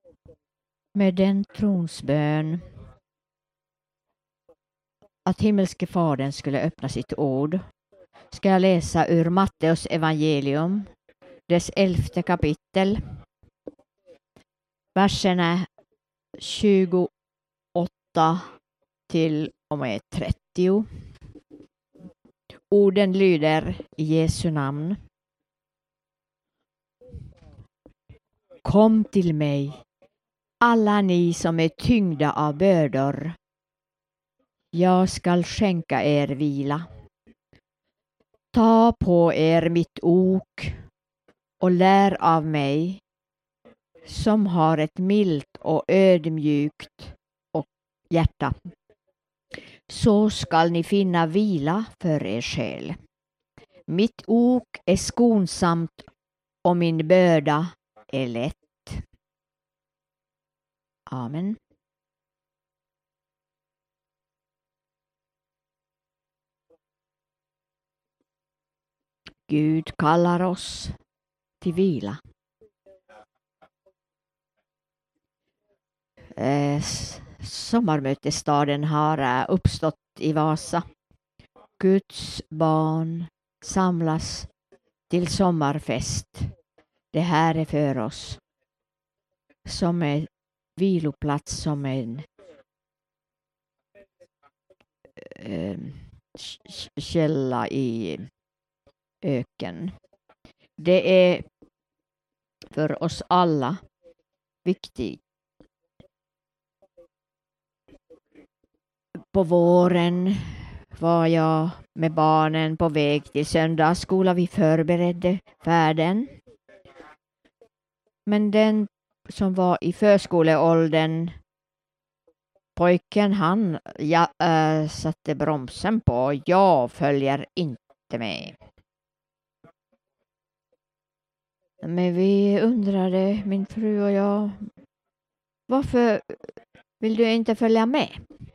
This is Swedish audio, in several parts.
Med den tronsbön att himmelske fadern skulle öppna sitt ord ska jag läsa ur Matteus evangelium, dess 11:e kapitel, verserna 28 till och med 30. Orden lyder i Jesu namn. Kom till mig, alla ni som är tyngda av bördor. Jag skall skänka er vila. Ta på er mitt ok och lär av mig, som har ett milt och ödmjukt hjärta. Så skall ni finna vila för er själ. Mitt ok är skonsamt och min börda är lätt. Amen. Gud kallar oss till vila. Sommarmötesstaden har uppstått i Vasa. Guds barn samlas till sommarfest. Det här är för oss som en viloplats, som en källa i öken. Det är för oss alla viktigt. På våren var jag med barnen på väg till söndagsskola. Vi förberedde färden. Men den som var i förskoleåldern, pojken, han satte bromsen på. Jag följer inte med. Men vi undrade, min fru och jag, varför vill du inte följa med?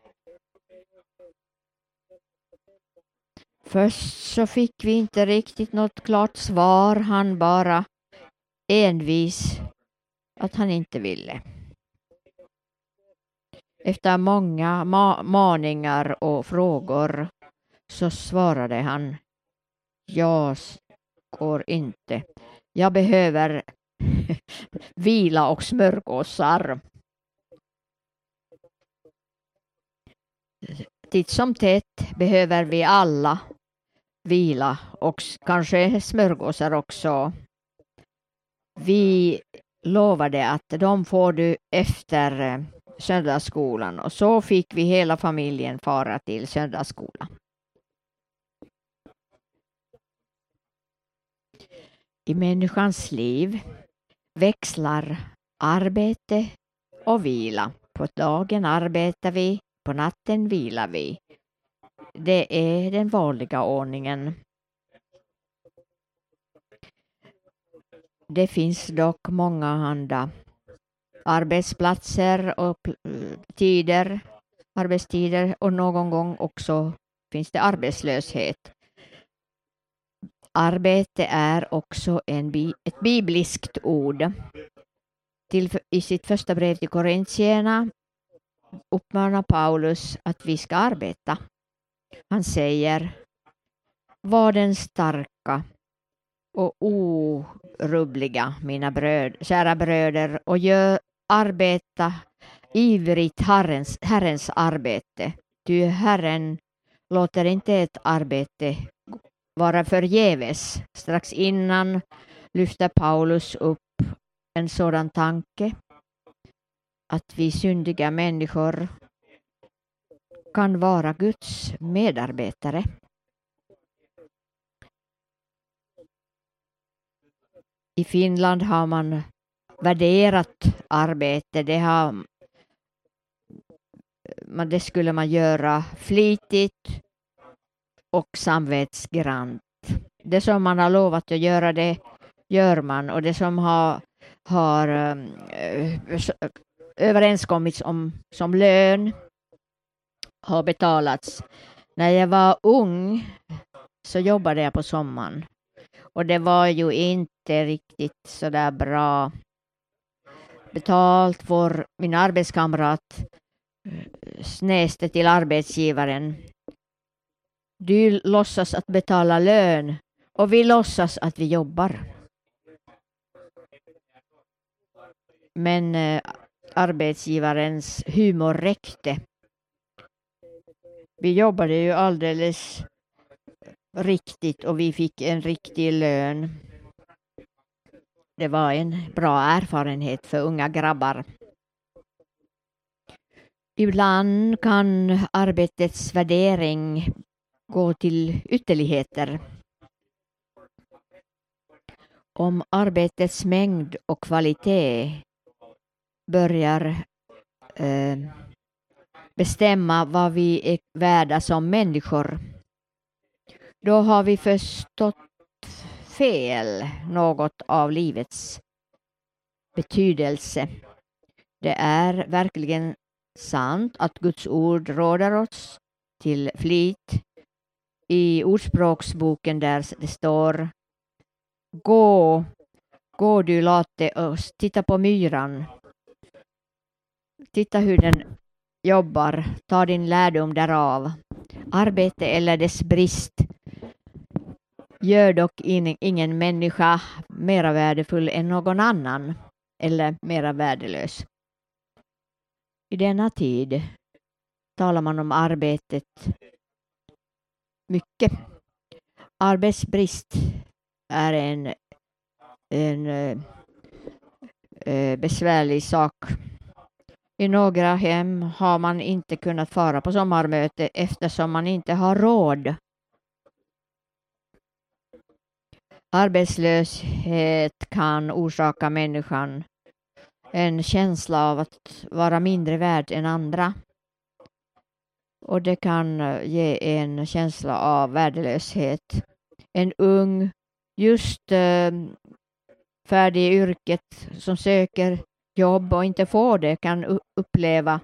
Först så fick vi inte riktigt något klart svar. Han bara envis att han inte ville. Efter många maningar och frågor så svarade han: jag går inte. Jag behöver vila och smörgåsar. Titt som tätt behöver vi alla vila och kanske smörgåsar också. Vi lovade att de får du efter söndagsskolan, och så fick vi hela familjen fara till söndagsskolan. I människans liv växlar arbete och vila. På dagen arbetar vi, på natten vilar vi. Det är den vanliga ordningen. Det finns dock många andra arbetsplatser och arbetstider, och någon gång också finns det arbetslöshet. Arbete är också ett bibliskt ord. I sitt första brev till Korintierna uppmanar Paulus att vi ska arbeta. Han säger: var den starka och orubbliga, mina kära bröder, och arbeta ivrigt Herrens arbete. Ty Herren låter inte ett arbete vara förgäves. Strax innan lyfter Paulus upp en sådan tanke, att vi syndiga människor kan vara Guds medarbetare. I Finland har man värderat arbete. Det skulle man göra flitigt och samvetsgrant. Det som man har lovat att göra, det gör man, och det som har överenskommits om som lön har betalats. När jag var ung så jobbade jag på sommaren, och det var ju inte riktigt så där bra betalt får min arbetskamrat snäste till arbetsgivaren. Du låtsas att betala lön och vi låtsas att vi jobbar. Men arbetsgivarens humor räckte. Vi jobbade ju alldeles riktigt och vi fick en riktig lön. Det var en bra erfarenhet för unga grabbar. Ibland kan arbetets värdering gå till ytterligheter. Om arbetets mängd och kvalitet börjar bestämma vad vi är värda som människor, då har vi förstått fel något av livets betydelse. Det är verkligen sant att Guds ord råder oss till flit. I Ordspråksboken där det står: Gå du late oss titta på myran. Titta hur den jobbar, ta din lärdom därav. Arbete eller dess brist gör dock ingen människa mera värdefull än någon annan eller mera värdelös. I denna tid talar man om arbetet mycket. Arbetsbrist är en besvärlig sak. I några hem har man inte kunnat fara på sommarmöte eftersom man inte har råd. Arbetslöshet kan orsaka människan en känsla av att vara mindre värd än andra. Och det kan ge en känsla av värdelöshet. En ung, just färdig i yrket som söker jobb och inte får det kan uppleva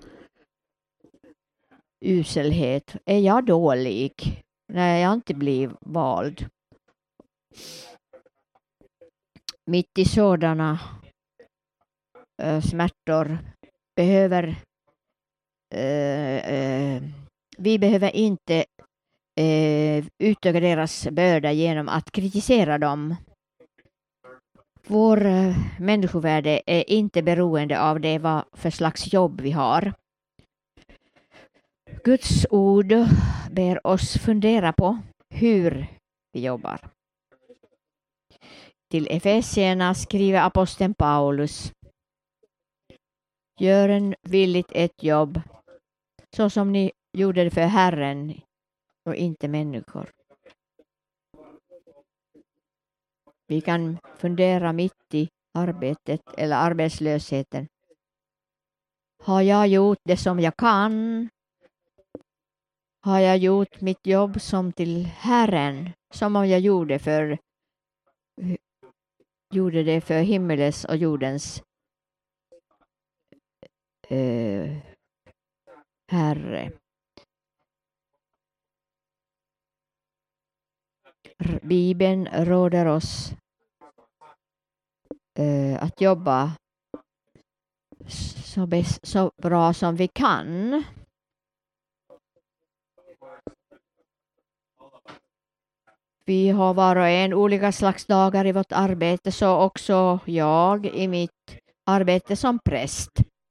uselhet. Är jag dålig när jag inte blir vald? Mitt i sådana smärtor vi behöver inte utöka deras börda genom att kritisera dem. Vår människovärde är inte beroende av det vad för slags jobb vi har. Guds ord ber oss fundera på hur vi jobbar. Till Efesierna skriver aposteln Paulus: Gör en villigt ett jobb så som ni gjorde det för Herren och inte människor. Vi kan fundera mitt i arbetet eller arbetslösheten. Har jag gjort det som jag kan? Har jag gjort mitt jobb som till Herren, som om jag gjorde det för himmelens och jordens Herre? Bibeln råder oss att jobba så bra som vi kan. Vi har var och en olika slags dagar i vårt arbete, så också jag i mitt arbete som präst.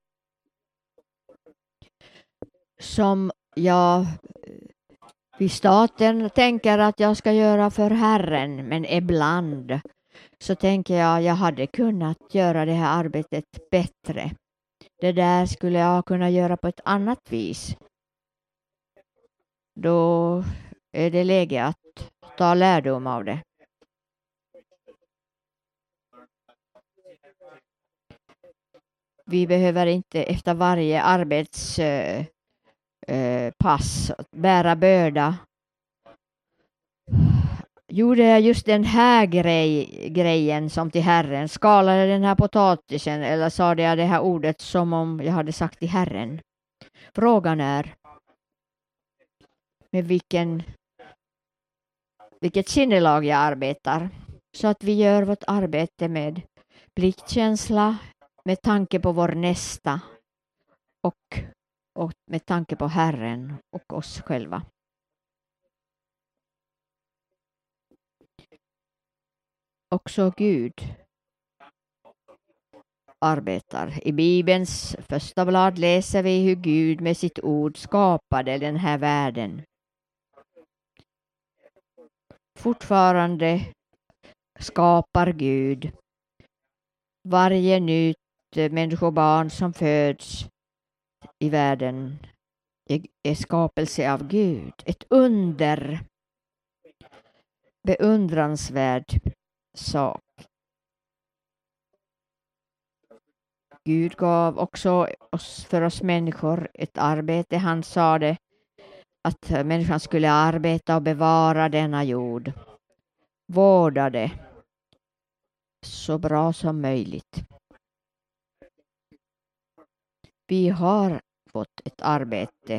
Som jag vid staten tänker att jag ska göra för Herren, men ibland så tänker jag hade kunnat göra det här arbetet bättre. Det där skulle jag kunna göra på ett annat vis. Då är det läge att ta lärdom av det. Vi behöver inte efter varje arbetspass bära börda. Gjorde jag just den här grejen som till Herren? Skalade den här potatisen eller sa jag det här ordet som om jag hade sagt till Herren? Frågan är med vilket sinnelag jag arbetar. Så att vi gör vårt arbete med pliktkänsla, med tanke på vår nästa och med tanke på Herren och oss själva. Också Gud arbetar. I Bibelns första blad läser vi hur Gud med sitt ord skapade den här världen. Fortfarande skapar Gud varje nytt människobarn som föds i världen är skapelse av Gud. Ett under, beundransvärd sak. Gud gav också för oss människor ett arbete. Han sa det att människan skulle arbeta och bevara denna jord. Vårda det så bra som möjligt. Vi har fått ett arbete.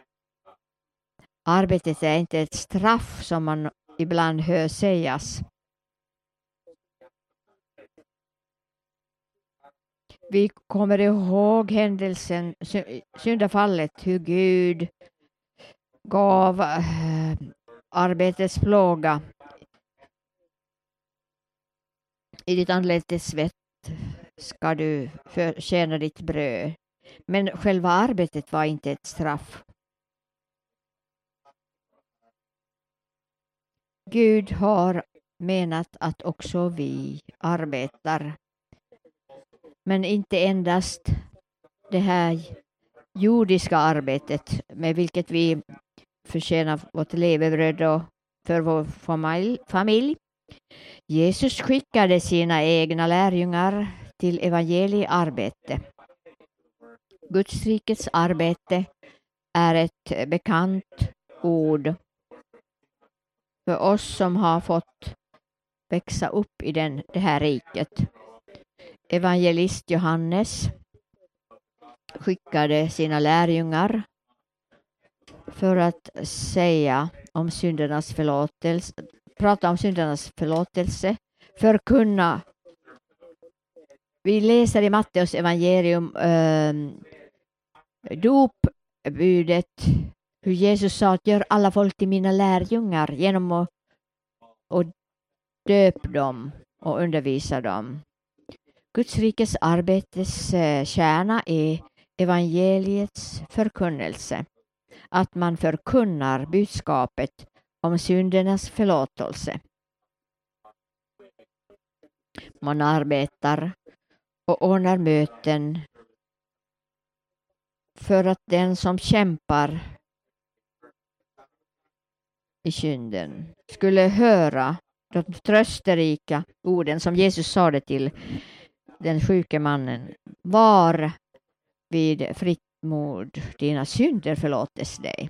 Arbetet är inte ett straff som man ibland hör sägas. Vi kommer ihåg händelsen, syndafallet, hur Gud gav arbetets plåga. I ditt anletes svett ska du förtjäna ditt bröd. Men själva arbetet var inte ett straff. Gud har menat att också vi arbetar. Men inte endast det här jordiska arbetet med vilket vi förtjänar vårt levebröd och för vår familj. Jesus skickade sina egna lärjungar till evangeliearbete. Guds rikets arbete är ett bekant ord för oss som har fått växa upp i det här riket. Evangelist Johannes skickade sina lärjungar för att säga om syndernas förlåtelse, prata om syndernas förlåtelse, förkunna. Vi läser i Matteus evangelium dopbudet, hur Jesus sa att gör alla folk till mina lärjungar genom att döp dem och undervisa dem. Guds rikes arbetes kärna är evangeliets förkunnelse. Att man förkunnar budskapet om syndernas förlåtelse. Man arbetar och ordnar möten för att den som kämpar i synden skulle höra de trösterika orden som Jesus sade till den sjuke mannen. Var vid fritt mod, dina synder förlåtes dig.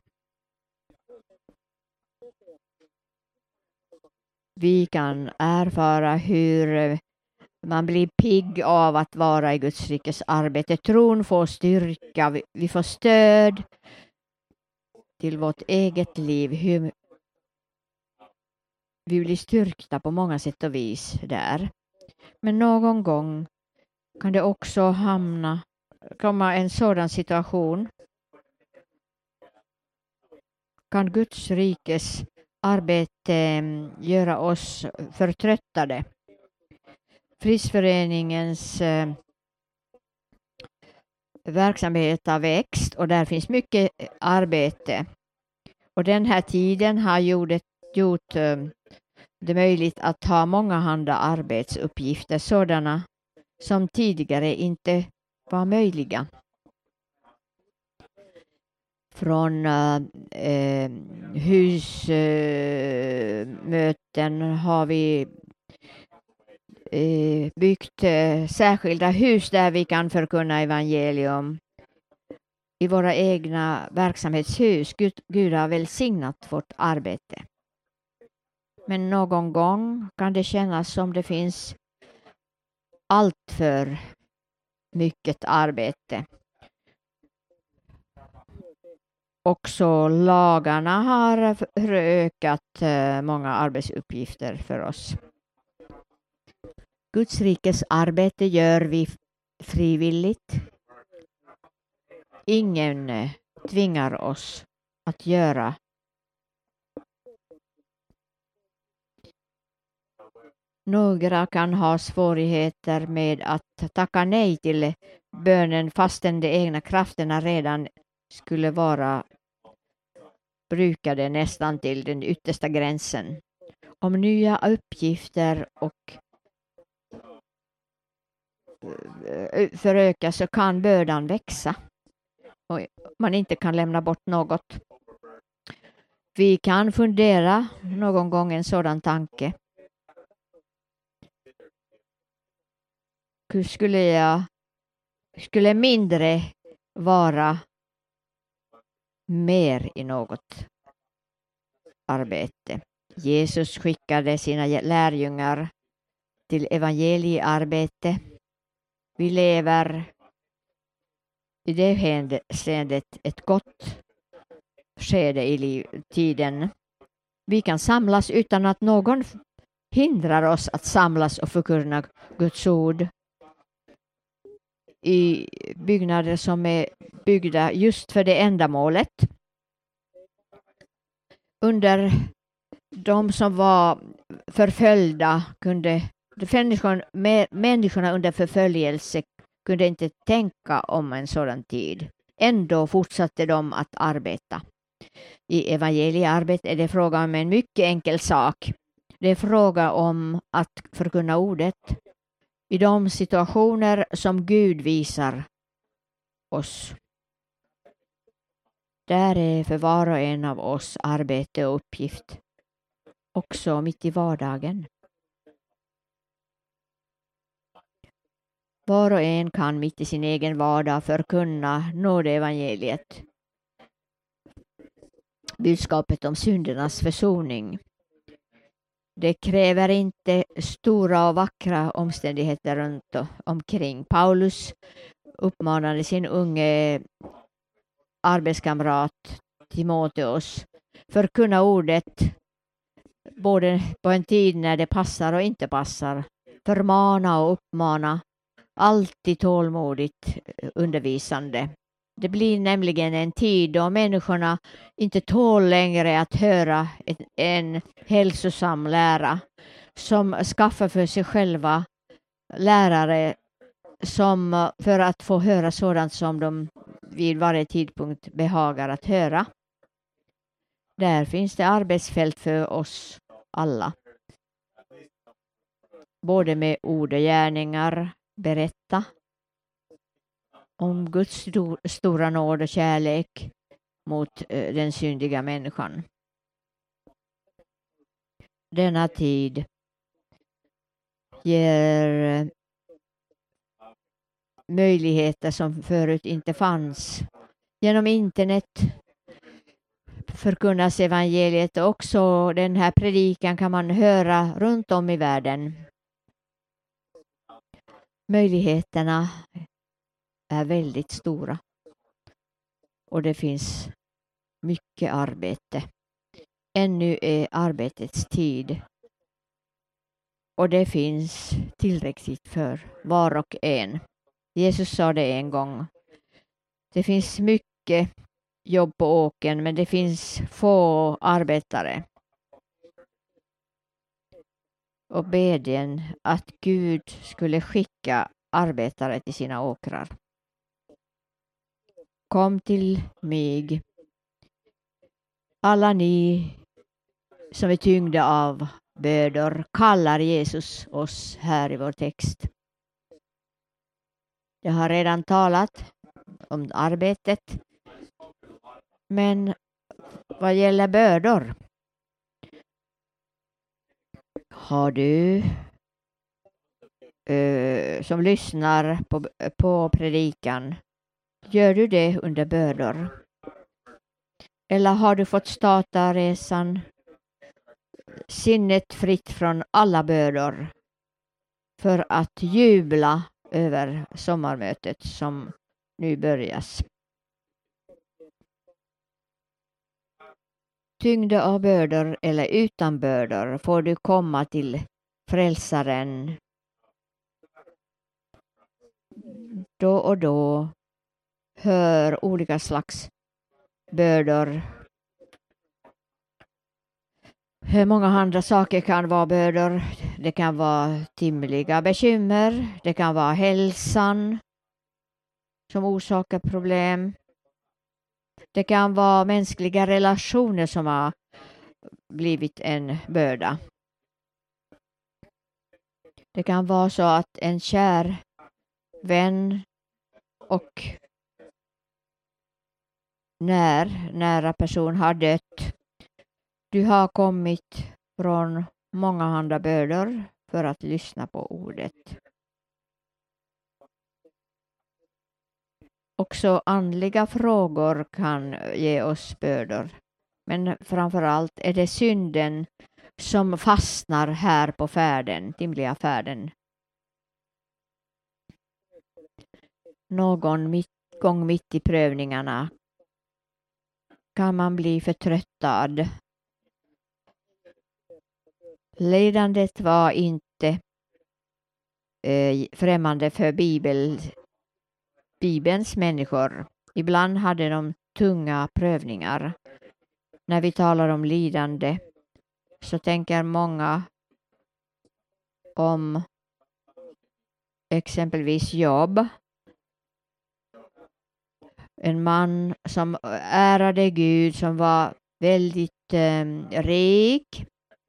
Vi kan erfara hur man blir pigg av att vara i Guds rikes arbete. Tron får styrka, vi får stöd till vårt eget liv. Hur vi blir styrkta på många sätt och vis där. Men någon gång kan det också komma en sådan situation. Kan Guds rikes arbete göra oss förtröttade? Frälsningsföreningens verksamhet har växt och där finns mycket arbete. Och den här tiden har gjort det möjligt att ha mångahanda arbetsuppgifter, sådana som tidigare inte var möjliga. Från husmöten har vi byggt särskilda hus där vi kan förkunna evangelium. I våra egna verksamhetshus. Gud har välsignat vårt arbete. Men någon gång kan det kännas som det finns allt för mycket arbete. Också lagarna har ökat många arbetsuppgifter för oss. Guds rikes arbete gör vi frivilligt. Ingen tvingar oss att göra. Några kan ha svårigheter med att tacka nej till bönen fastän de egna krafterna redan skulle vara brukade nästan till den yttersta gränsen. Om nya uppgifter och förökas så kan bördan växa och man inte kan lämna bort något. Vi kan fundera någon gång en sådan tanke. Skulle mindre vara mer i något arbete? Jesus skickade sina lärjungar till evangeliearbete. Vi lever i det hänseendet ett gott skede i tiden. Vi kan samlas utan att någon hindrar oss att samlas och förkunna Guds ord i byggnader som är byggda just för det ändamålet. Under de som var förföljda människorna under förföljelse kunde inte tänka om en sådan tid. Ändå fortsatte de att arbeta. I evangeliearbete är det fråga om en mycket enkel sak. Det är fråga om att förkunna ordet i de situationer som Gud visar oss. Där är för var och en av oss arbete och uppgift. Också mitt i vardagen. Var och en kan mitt i sin egen vardag förkunna nådeevangeliet. Budskapet om syndernas försoning. Det kräver inte stora och vackra omständigheter runt omkring. Paulus uppmanade sin unge arbetskamrat Timoteus förkunna ordet både på en tid när det passar och inte passar. Förmana och uppmana. Alltid tålmodigt undervisande. Det blir nämligen en tid då människorna inte tål längre att höra en hälsosam lära som skaffar för sig själva lärare som för att få höra sådant som de vid varje tidpunkt behagar att höra. Där finns det arbetsfält för oss alla. Både med ord och gärningar berätta om Guds stora nåd och kärlek mot den syndiga människan. Denna tid ger möjligheter som förut inte fanns. Genom internet förkunnas evangeliet också. Den här predikan kan man höra runt om i världen. Möjligheterna är väldigt stora. Och det finns mycket arbete. Ännu är arbetets tid. Och det finns tillräckligt för var och en. Jesus sa det en gång. Det finns mycket jobb på åkern, men det finns få arbetare. Och bedjen att Gud skulle skicka arbetare till sina åkrar. Kom till mig, alla ni som är tyngda av bördor, kallar Jesus oss här i vår text. Jag har redan talat om arbetet, men vad gäller bördor, har du som lyssnar på predikan, gör du det under bördor? Eller har du fått starta resan sinnet fritt från alla bördor för att jubla över sommarmötet som nu börjas? Tyngda av bördor eller utan bördor får du komma till frälsaren. då och då hör olika slags bördor. Hur många andra saker kan vara bördor? Det kan vara timliga bekymmer, det kan vara hälsan som orsakar problem. Det kan vara mänskliga relationer som har blivit en börda. Det kan vara så att en kär vän och nära person har dött. Du har kommit från många andra bördor för att lyssna på ordet. Också andliga frågor kan ge oss bördor. Men framförallt är det synden som fastnar här på färden, timliga färden. Någon gång mitt i prövningarna kan man bli förtröttad. Lidandet var inte främmande för Bibelns människor. Ibland hade de tunga prövningar. När vi talar om lidande så tänker många om exempelvis Job. En man som ärade Gud, som var väldigt rik.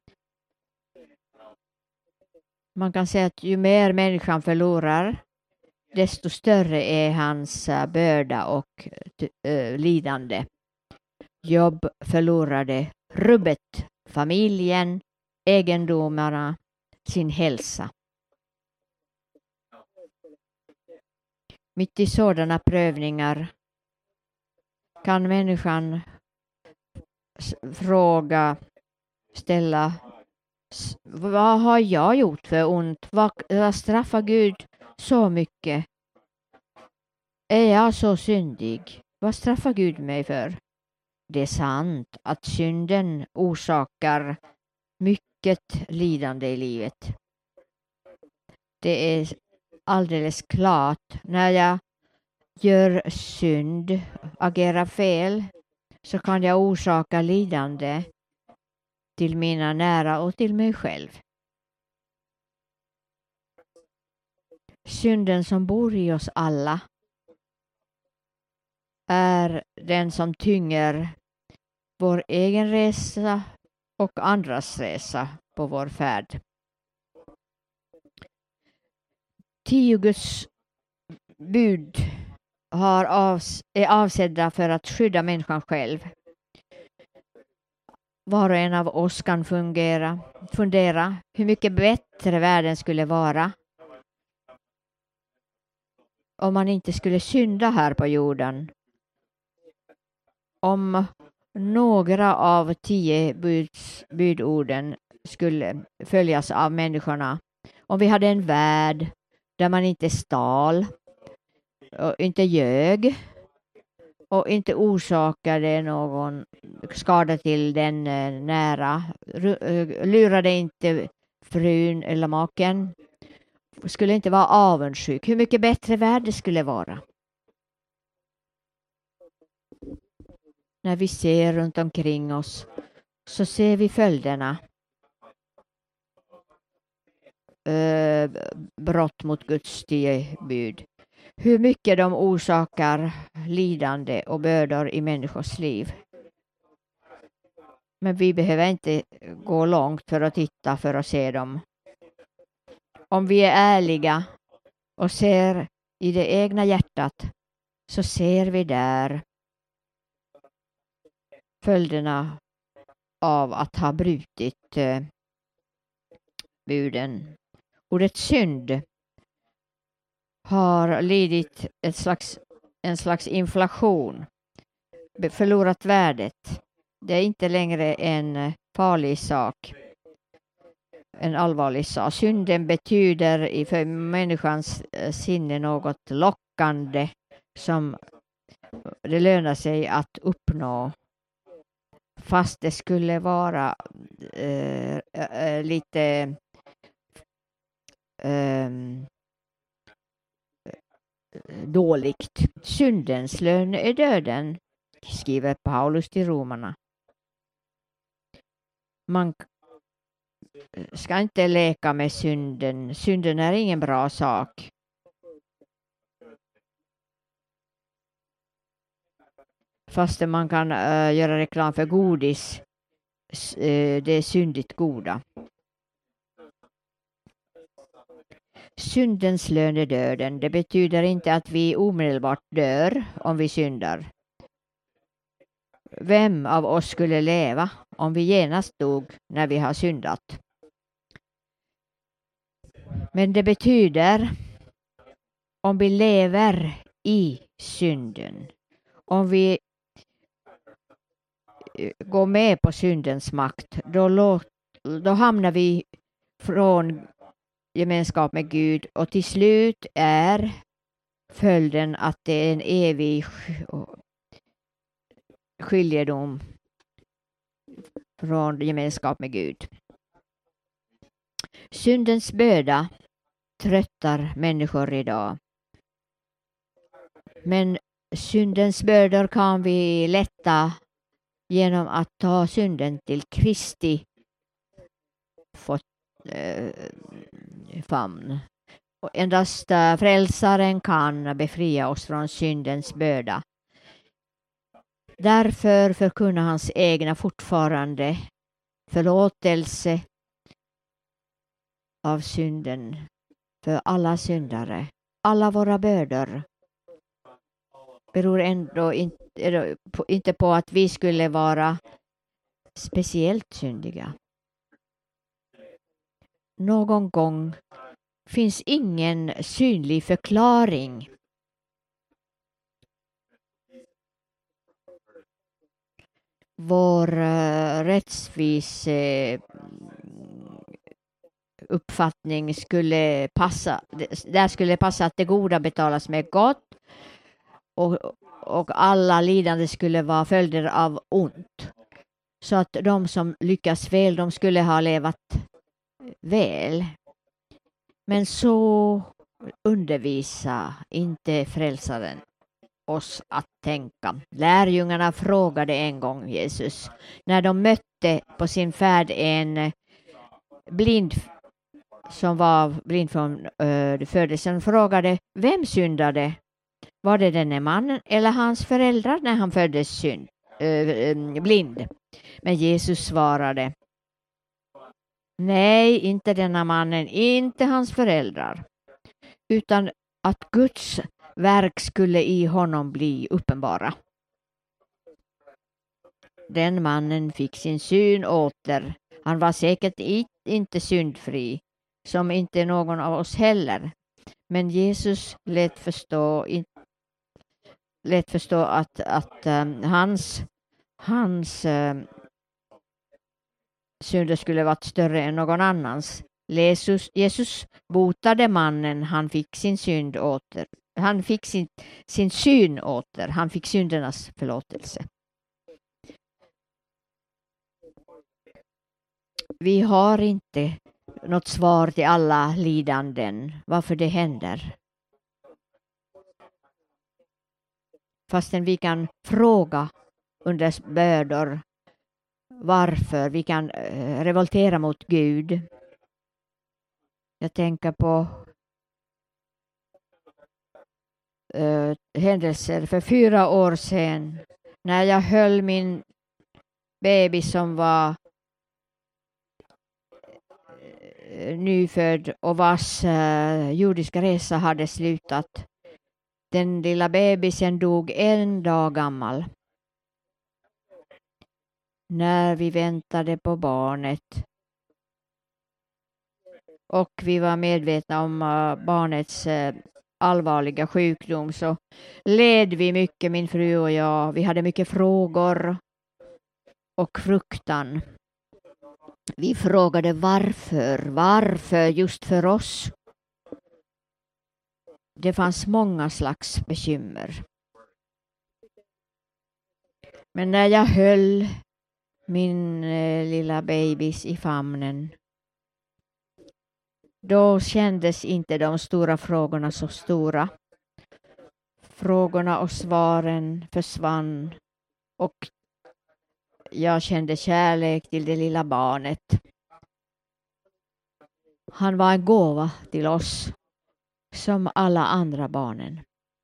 Man kan säga att ju mer människan förlorar, desto större är hans börda och lidande. Job förlorade rubbet, familjen, egendomarna, sin hälsa. Mitt i sådana prövningar kan människan ställa, vad har jag gjort för ont? Vad straffar Gud så mycket? Är jag så syndig? Vad straffar Gud mig för? Det är sant att synden orsakar mycket lidande i livet. Det är alldeles klart. När jag gör synd, agerar fel, så kan jag orsaka lidande till mina nära och till mig själv. Synden som bor i oss alla är den som tynger vår egen resa och andras resa på vår färd. 10 Guds bud är avsedda för att skydda människan själv. Var och en av oss kan fundera hur mycket bättre världen skulle vara om man inte skulle synda här på jorden. Om några av 10 budorden skulle följas av människorna. Om vi hade en värld där man inte stal och inte ljög och inte orsakade någon skada till den nära, lurade inte frun eller maken, skulle inte vara avundsjuk. Hur mycket bättre värld det skulle vara. När vi ser runt omkring oss så ser vi följderna. Brott mot Guds 10 bud. Hur mycket de orsakar lidande och bördor i människors liv. Men vi behöver inte gå långt för att titta för att se dem. Om vi är ärliga och ser i det egna hjärtat, så ser vi där följderna av att ha brutit buden. Ordet synd har lidit en slags inflation, förlorat värdet. Det är inte längre en farlig sak, en allvarlig sak. Synden betyder för människans sinne något lockande som det lönar sig att uppnå. Fast det skulle vara lite dåligt. Syndens lön är döden, skriver Paulus till romarna. Man ska inte leka med synden. Synden är ingen bra sak. Fast man kan göra reklam för godis. Det är syndigt goda. Syndens lön är döden. Det betyder inte att vi omedelbart dör om vi syndar. Vem av oss skulle leva om vi genast dog när vi har syndat? Men det betyder om vi lever i synden. Om vi går med på syndens makt, då hamnar vi från gemenskap med Gud och till slut är följden att det är en evig skiljedom från gemenskap med Gud. Syndens börda tröttar människor idag. Men syndens bördor kan vi lätta genom att ta synden till Kristi famn. Och endast frälsaren kan befria oss från syndens börda. Därför förkunnar hans egna fortfarande förlåtelse av synden för alla syndare. Alla våra bördor beror ändå inte på att vi skulle vara speciellt syndiga. Någon gång finns ingen synlig förklaring. Vår rättsvis uppfattning skulle passa. Där skulle passa att det goda betalas med gott och alla lidande skulle vara följder av ont. Så att de som lyckas fel, de skulle ha levat väl. Men så undervisa inte frälsaren oss att tänka. Lärjungarna frågade en gång Jesus, när de mötte på sin färd en blind som var blind från födelsen, frågade: vem syndade? Var det denne mannen eller hans föräldrar när han föddes blind? Men Jesus svarade: nej, inte denna mannen, inte hans föräldrar, utan att Guds verk skulle i honom bli uppenbara. Den mannen fick sin syn åter. Han var säkert inte syndfri, som inte någon av oss heller. Men Jesus lät förstå att hans synder skulle varit större än någon annans. Jesus botade mannen, han fick sin synd åter. Han fick sin syn åter. Han fick syndernas förlåtelse. Vi har inte något svar till alla lidanden, varför det händer. Fastän vi kan fråga under bördor varför, vi kan revoltera mot Gud. Jag tänker på händelser för 4 år sedan när jag höll min baby som var nyfödd och vars jordiska resa hade slutat. Den lilla bebisen dog 1 dag gammal. När vi väntade på barnet och vi var medvetna om barnets allvarliga sjukdom, så led vi mycket, min fru och jag. Vi hade mycket frågor och fruktan. Vi frågade varför just för oss. Det fanns många slags bekymmer. Men när jag höll min lilla bebis i famnen, då kändes inte de stora frågorna så stora. Frågorna och svaren försvann och jag kände kärlek till det lilla barnet. Han var en gåva till oss som alla andra barnen.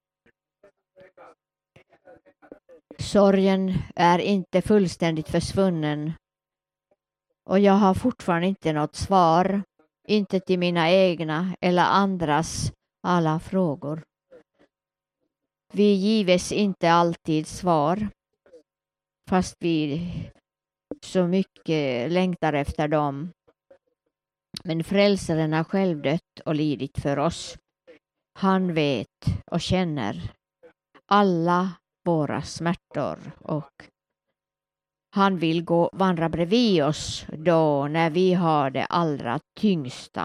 Sorgen är inte fullständigt försvunnen och jag har fortfarande inte något svar, inte till mina egna eller andras alla frågor. Vi gives inte alltid svar, fast vi så mycket längtar efter dem. Men frälsaren har själv dött och lidit för oss. Han vet och känner alla våra smärtor och han vill vandra bredvid oss då när vi har det allra tyngsta.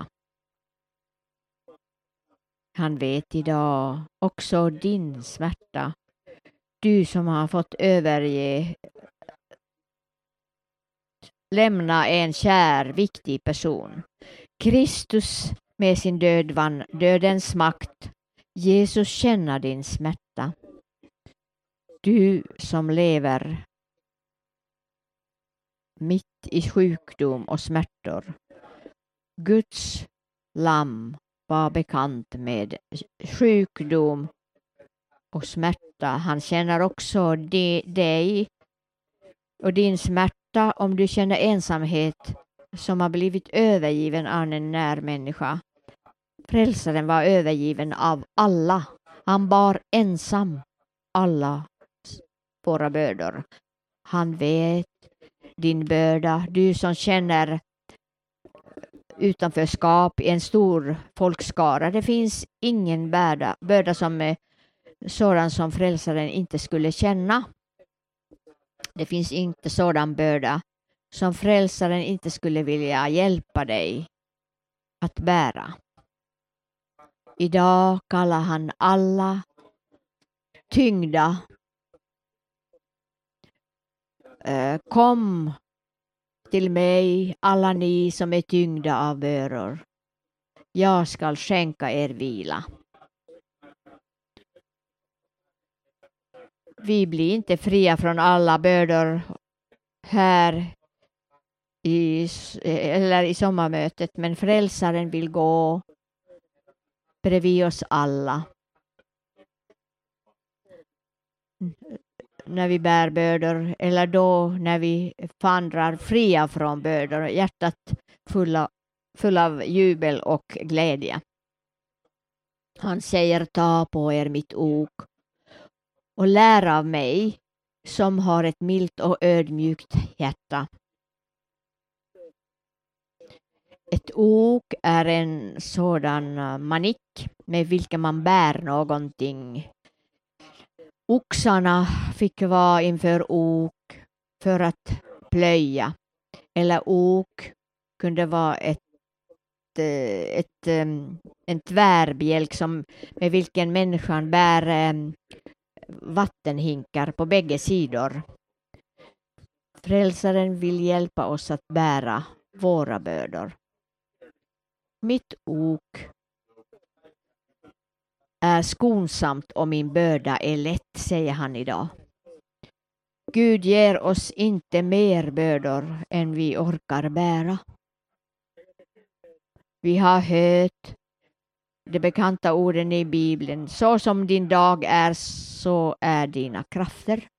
Han vet idag också din smärta. Du som har fått lämna en kär, viktig person. Kristus med sin död vann dödens makt. Jesus känner din smärta. Du som lever mitt i sjukdom och smärtor. Guds lamm var bekant med sjukdom och smärta. Han känner också dig och din smärta om du känner ensamhet som har blivit övergiven av en närmänniska. Frälsaren var övergiven av alla. Han bar ensam alla våra bördor. Han vet din börda. Du som känner utanförskap i en stor folkskara. Det finns ingen börda som är sådan som frälsaren inte skulle känna. Det finns inte sådan börda som frälsaren inte skulle vilja hjälpa dig att bära. Idag kallar han alla tyngda. Kom till mig, alla ni som är tyngda av bördor. Jag skall skänka er vila. Vi blir inte fria från alla bördor här i sommarmötet, men frälsaren vill gå bredvid oss alla. När vi bär bördor eller då när vi vandrar fria från bördor, hjärtat full av jubel och glädje. Han säger: ta på er mitt ok och lär av mig som har ett milt och ödmjukt hjärta. Ett ok är en sådan manick med vilken man bär någonting. Oxarna fick vara inför ok för att plöja. Eller ok kunde vara en tvärbjälk med vilken människan bär vattenhinkar på bägge sidor. Frälsaren vill hjälpa oss att bära våra bördor. Mitt ok är skonsamt och min börda är lätt, säger han idag. Gud ger oss inte mer bördor än vi orkar bära. Vi har hört de bekanta orden i Bibeln. Så som din dag är, så är dina krafter.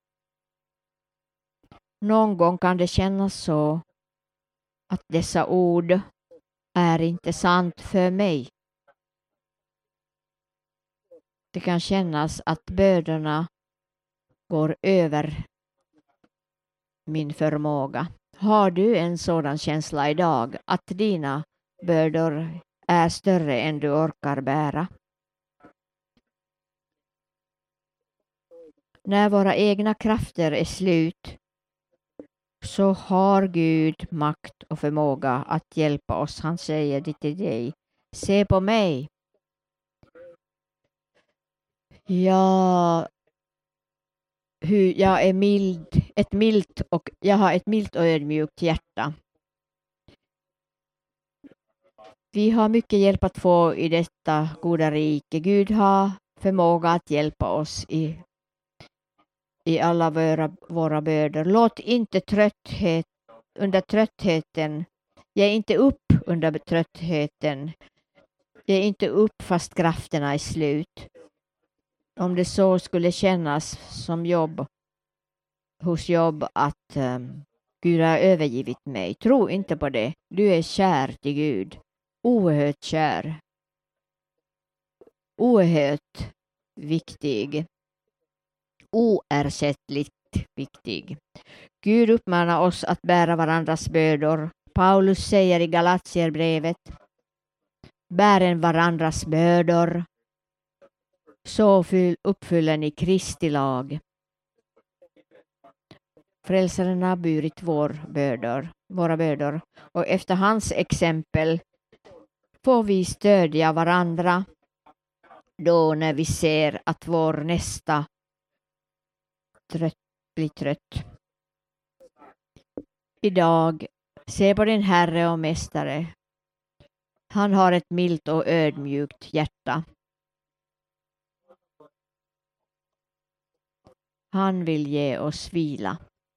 Någon gång kan det kännas så att dessa ord är inte sant för mig. Det kan kännas att bördorna går över min förmåga. Har du en sådan känsla idag att dina bördor är större än du orkar bära? När våra egna krafter är slut så har Gud makt och förmåga att hjälpa oss. Han säger det till dig: se på mig. Jag är jag har ett milt och ödmjukt hjärta. Vi har mycket hjälp att få i detta goda rike. Gud har förmåga att hjälpa oss i alla våra bördor. Låt inte under tröttheten, ge inte upp under tröttheten, ge inte upp fast krafterna är slut. Om det så skulle kännas som hos Jobb att Gud har övergivit mig, tro inte på det. Du är kär till Gud, oerhört kär, oerhört viktig, oersättligt viktig. Gud uppmanar oss att bära varandras bördor. Paulus säger i Galatierbrevet: bären varandras bördor, så uppfyller ni Kristi lag. Frälsaren har burit våra bördor, och efter hans exempel får vi stödja varandra då när vi ser att vår nästa blir trött. Idag, se på din Herre och Mästare. Han har ett milt och ödmjukt hjärta. Han vill ge oss vila.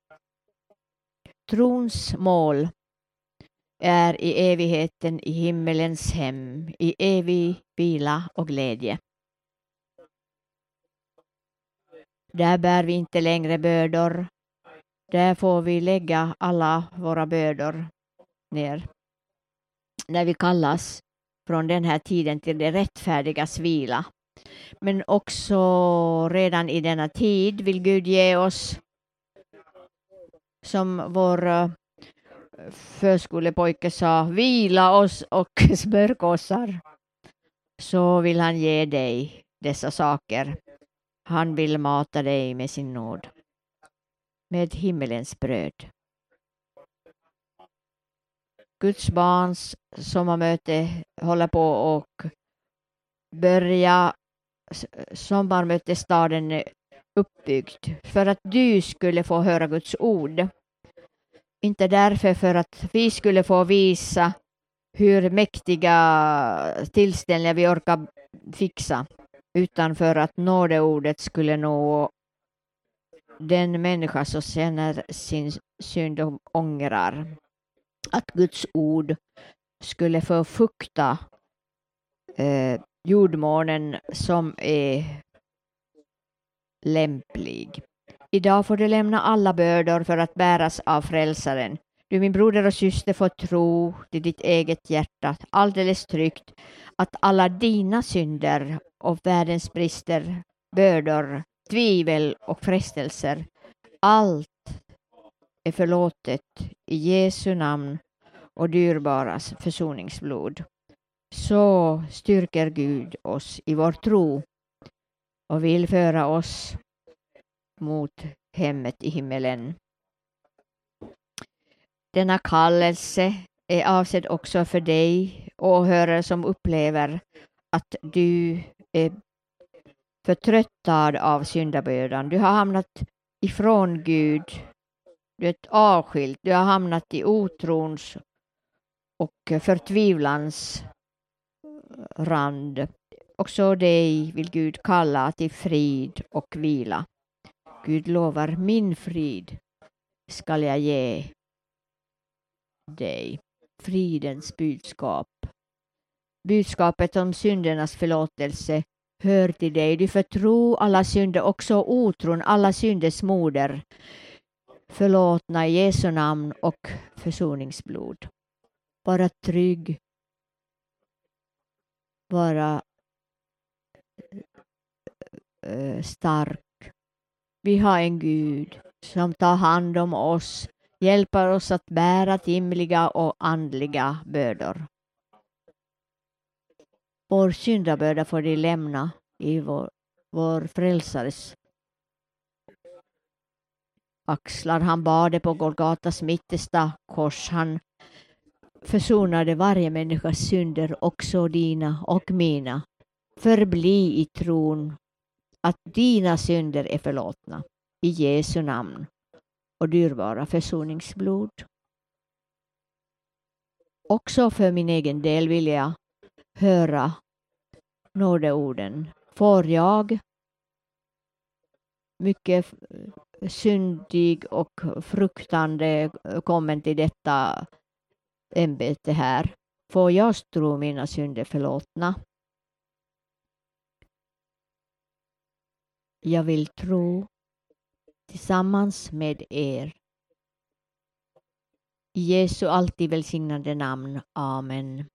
Trons mål är i evigheten i himmelens hem, i evig vila och glädje. Där bär vi inte längre bördor. Där får vi lägga alla våra bördor ner. När vi kallas från den här tiden till det rättfärdigas vila. Men också redan i denna tid vill Gud ge oss, som vår förskolepojke sa, vila oss och smörgåsar. Så vill han ge dig dessa saker. Han vill mata dig med sin nåd, med himmelens bröd. Guds barns sommarmöte håller på och börja. Sommarmötesstaden är uppbyggd för att du skulle få höra Guds ord. Inte därför för att vi skulle få visa hur mäktiga tillställningar vi orkar fixa, utan för att nådeordet skulle nå den människa som känner sin synd och ångrar. Att Guds ord skulle förfukta jordmånen som är lämplig. Idag får du lämna alla bördor för att bäras av frälsaren. Du, min broder och syster, får tro till ditt eget hjärta alldeles tryggt att alla dina synder och världens brister, bördor, tvivel och frestelser, allt är förlåtet i Jesu namn och dyrbaras försoningsblod. Så styrker Gud oss i vår tro och vill föra oss mot hemmet i himmelen. Denna kallelse är avsedd också för dig, åhörare som upplever att du är förtröttad av syndabördan. Du har hamnat ifrån Gud. Du är avskild. Du har hamnat i otrons och förtvivlans rand. Också dig vill Gud kalla till frid och vila. Gud lovar, min frid skall jag ge dig. Fridens budskap. Budskapet om syndernas förlåtelse hör till dig. Du förtro alla synder, också otron, alla synders moder. Förlåtna i Jesu namn och försoningsblod. Vara trygg. Vara stark. Vi har en Gud som tar hand om oss, hjälper oss att bära timliga och andliga bördor. Vår syndabörda får de lämna i vår frälsares axlar. Han bar det på Golgatas mittersta kors. Han försonade varje människas synder, också dina och mina. Förbli i tron att dina synder är förlåtna i Jesu namn och dyrbara försoningsblod. Också för min egen del vill jag höra nådeorden får jag, mycket syndig och fruktande kommen till detta ämbete här, får jag tro mina synder förlåtna? Jag vill tro tillsammans med er. I Jesu alltid välsignade namn. Amen.